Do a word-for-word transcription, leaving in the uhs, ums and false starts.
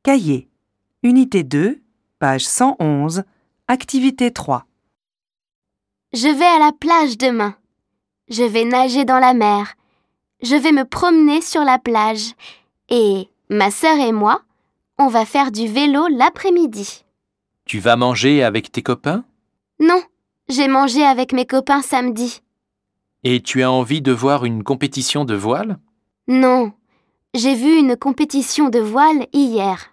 Cahier. Unité deux, page cent onze, activité trois. Je vais à la plage demain. Je vais nager dans la mer. Je vais me promener sur la plage. Et ma sœur et moi, on va faire du vélo l'après-midi. Tu vas manger avec tes copains? Non, j'ai mangé avec mes copains samedi. Et tu as envie de voir une compétition de voile? Non, j'ai vu une compétition de voile hier.